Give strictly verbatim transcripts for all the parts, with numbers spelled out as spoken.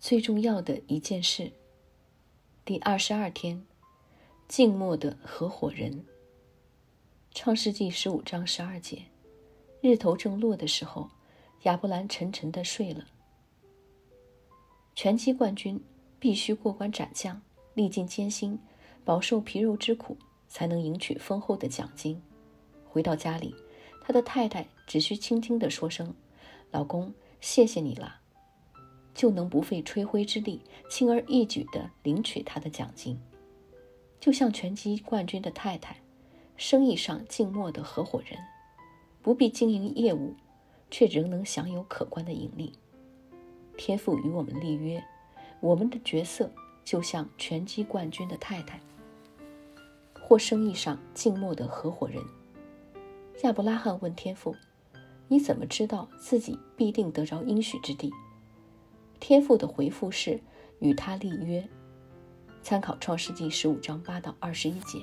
最重要的一件事。第二十二天，静默的合伙人。创世纪十五章十二节，日头正落的时候，亚伯兰沉沉地睡了。拳击冠军必须过关斩将，历尽艰辛，饱受皮肉之苦，才能赢取丰厚的奖金。回到家里，他的太太只需轻轻地说声老公谢谢你了，就能不费吹灰之力，轻而易举地领取他的奖金。就像拳击冠军的太太，生意上静默的合伙人，不必经营业务，却仍能享有可观的盈利。天父与我们立约，我们的角色就像拳击冠军的太太，或生意上静默的合伙人。亚伯拉罕问天父，你怎么知道自己必定得着应许之地？天父的回复是与他立约，参考创世纪十五章八到二十一节。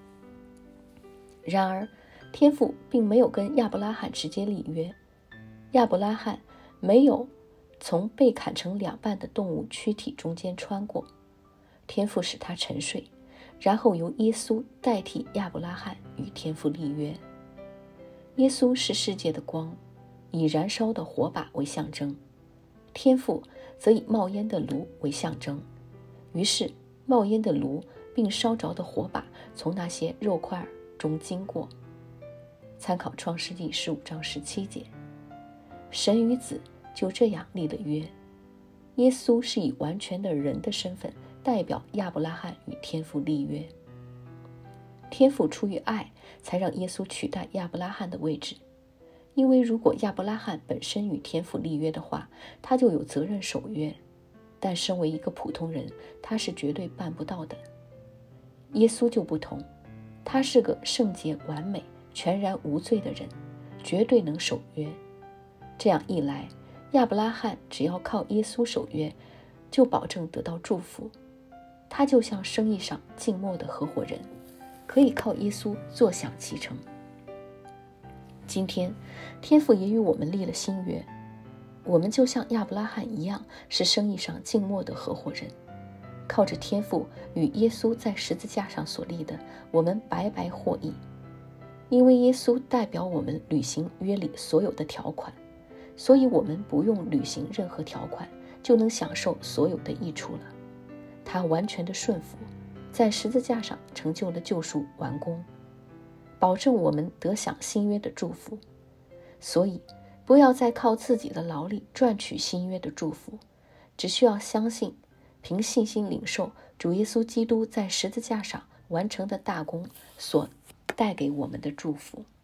然而天父并没有跟亚伯拉罕直接立约，亚伯拉罕没有从被砍成两半的动物躯体中间穿过，天父使他沉睡，然后由耶稣代替亚伯拉罕与天父立约。耶稣是世界的光，以燃烧的火把为象征，天父则以冒烟的炉为象征。于是冒烟的炉并烧着的火把从那些肉块中经过。参考创世纪十五章十七节。神与子就这样立了约，耶稣是以完全的人的身份代表亚伯拉罕与天父立约。天父出于爱，才让耶稣取代亚伯拉罕的位置，因为如果亚伯拉罕本身与天父立约的话，他就有责任守约，但身为一个普通人，他是绝对办不到的。耶稣就不同，他是个圣洁完美、全然无罪的人，绝对能守约。这样一来，亚伯拉罕只要靠耶稣守约，就保证得到祝福。他就像生意上静默的合伙人，可以靠耶稣坐享其成。今天天父也与我们立了新约，我们就像亚伯拉罕一样，是生意上静默的合伙人。靠着天父与耶稣在十字架上所立的，我们白白获益。因为耶稣代表我们履行约里所有的条款，所以我们不用履行任何条款，就能享受所有的益处了。他完全的顺服，在十字架上成就了救赎完工，保证我们得享新约的祝福。所以不要再靠自己的劳力赚取新约的祝福，只需要相信，凭信心领受主耶稣基督在十字架上完成的大功所带给我们的祝福。